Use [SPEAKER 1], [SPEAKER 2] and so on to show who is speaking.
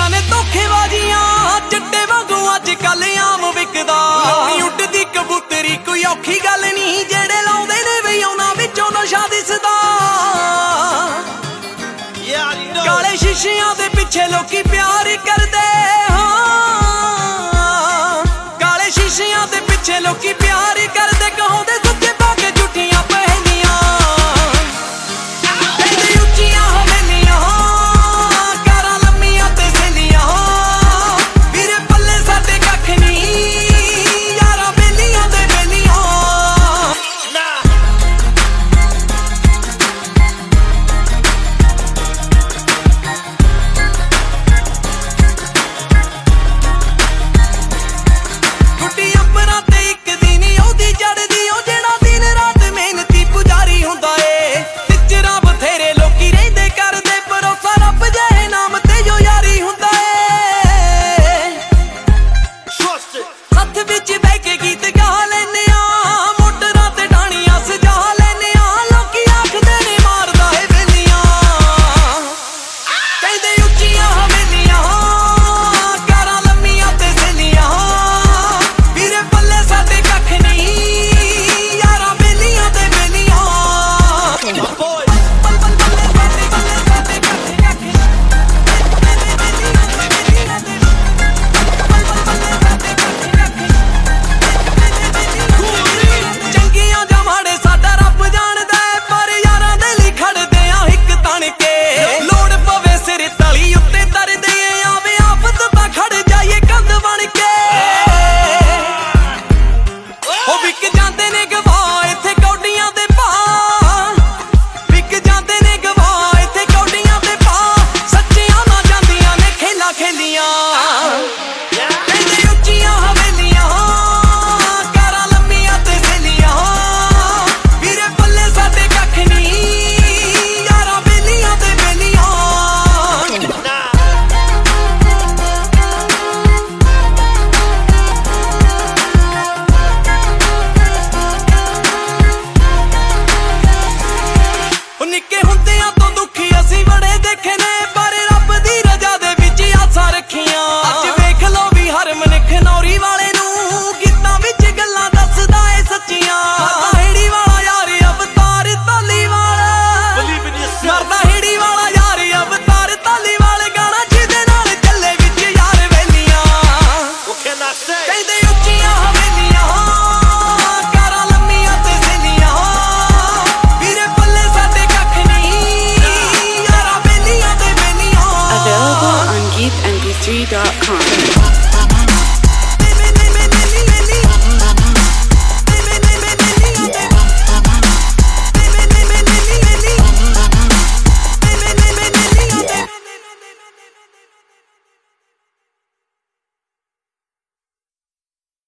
[SPEAKER 1] ਕੀਤੀਆਂ ਨੇ ਧੋਖੇਬਾਜ਼ੀਆਂ ਚੱਟੇ ਵਾਂਗੂ ਅੱਜ ਕੱਲ ਆਮ ਵਿਕਦਾ। ਲੋਕੀ ਉੱਡਦੀ ਕਬੂਤਰੀ ਕੋਈ ਔਖੀ ਗੱਲ ਨਹੀਂ, ਜਿਹੜੇ ਲਾਉਂਦੇ ਨੇ ਵੀ ਉਹਨਾਂ ਵਿੱਚੋਂ ਨਸ਼ਾ ਦਿਸਦਾ। ਕਾਲੇ ਸ਼ੀਸ਼ਿਆਂ ਦੇ ਪਿੱਛੇ ਲੋਕੀ ਪਿਆਰ ਕਰਦੇ, ਹਾਂ ਕਾਲੇ ਸ਼ੀਸ਼ਿਆਂ ਦੇ ਪਿੱਛੇ ਲੋਕੀ ਪਿਆਰ ਕਰਦੇ। ਕਹੋ